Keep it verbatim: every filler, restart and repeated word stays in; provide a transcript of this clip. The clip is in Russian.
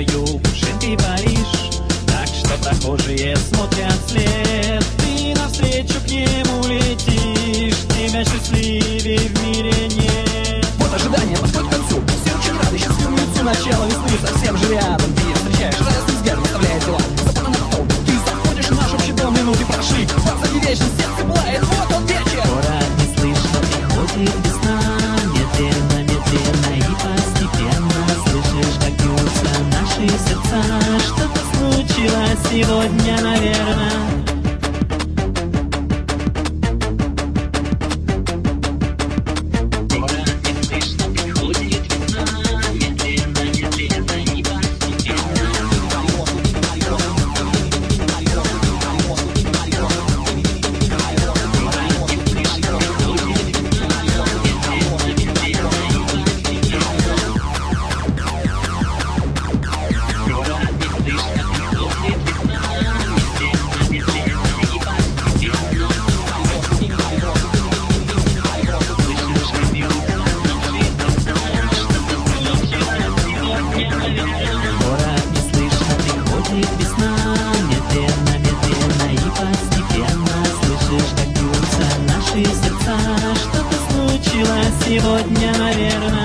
свою пушинкой Париж. Так что прохожие смотрят вслед, ты навстречу к нему летишь, тебя счастливее в мире нет. Вот ожидание подходит к концу, все очень рады счастливому лицу. Начало весны совсем же рядом, ты встречаешь радостный взгляд, наставляет дела. Запомни на пол, ты заходишь в наш общий дом, минуты прошли, позади вечность, сердце пылает, вот он вечер. Город не слышно, приходит весна, медленно, медленно и постепенно. Слышишь, как бьются наши сердца, что-то случилось сегодня, наверное. Весна, медленно, медленно и постепенно. Слышишь, как бьются наши сердца, что-то случилось сегодня, наверное.